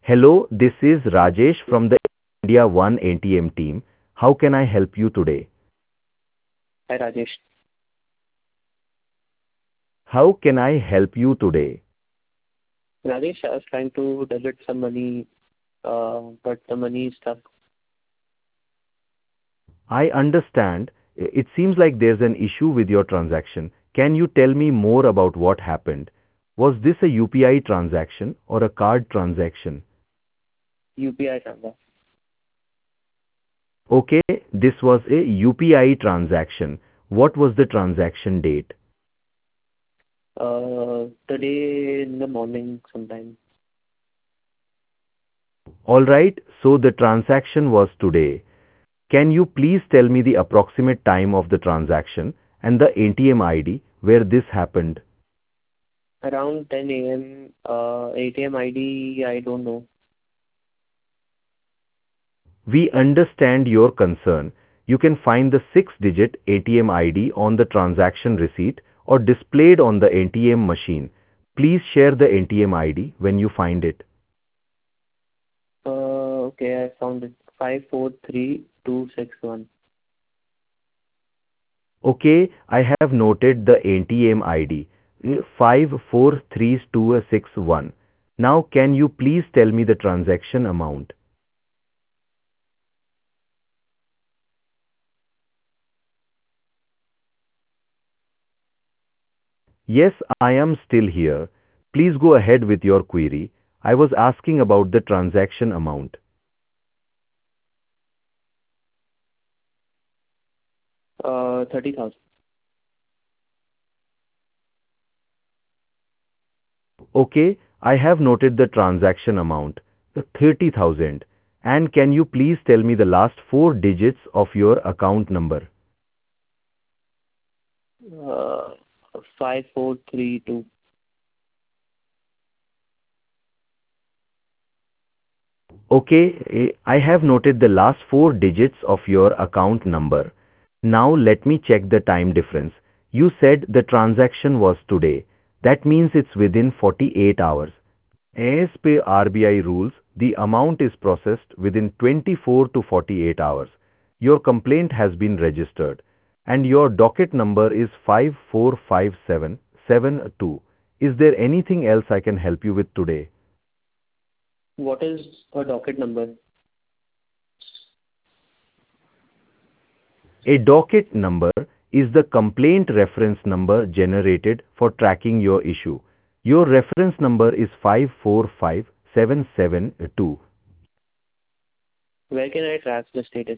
Hello, this is Rajesh from the India One ATM team. How can I help you today? Hi, Rajesh. How can I help you today? Rajesh, I was trying to debit some money, but the money is stuck. I understand. It seems like there's an issue with your transaction. Can you tell me more about what happened? Was this a UPI transaction or a card transaction? UPI transaction. Okay, this was a UPI transaction. What was the transaction date? Today in the morning sometime. Alright, so the transaction was today. Can you please tell me the approximate time of the transaction and the ATM ID where this happened? Around 10 a.m. ATM ID, I don't know. We understand your concern. You can find the 6-digit ATM ID on the transaction receipt or displayed on the ATM machine. Please share the ATM ID when you find it. Okay, I found it. 543261. Okay, I have noted the ATM ID 5436261. Now can you please tell me the transaction amount? Yes, I am still here. Please go ahead with your query. I was asking about the transaction amount. 30,000. Okay, I have noted the transaction amount, the 30,000. And can you please tell me the last four digits of your account number? Uh, 5432. Okay, I have noted the last four digits of your account number. Now let me check the time difference. You said the transaction was today. That means it's within 48 hours. As per RBI rules, the amount is processed within 24 to 48 hours. Your complaint has been registered and your docket number is 545772. Is there anything else I can help you with today? What is a docket number? A docket number is the complaint reference number generated for tracking your issue. Your reference number is 545772. Where can I track the status?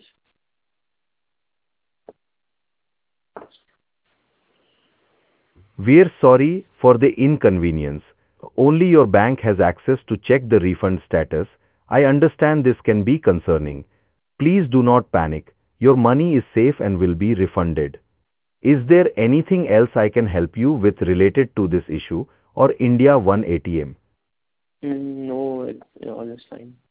We're sorry for the inconvenience. Only your bank has access to check the refund status. I understand this can be concerning. Please do not panic. Your money is safe and will be refunded. Is there anything else I can help you with related to this issue or India One ATM? No, all is fine.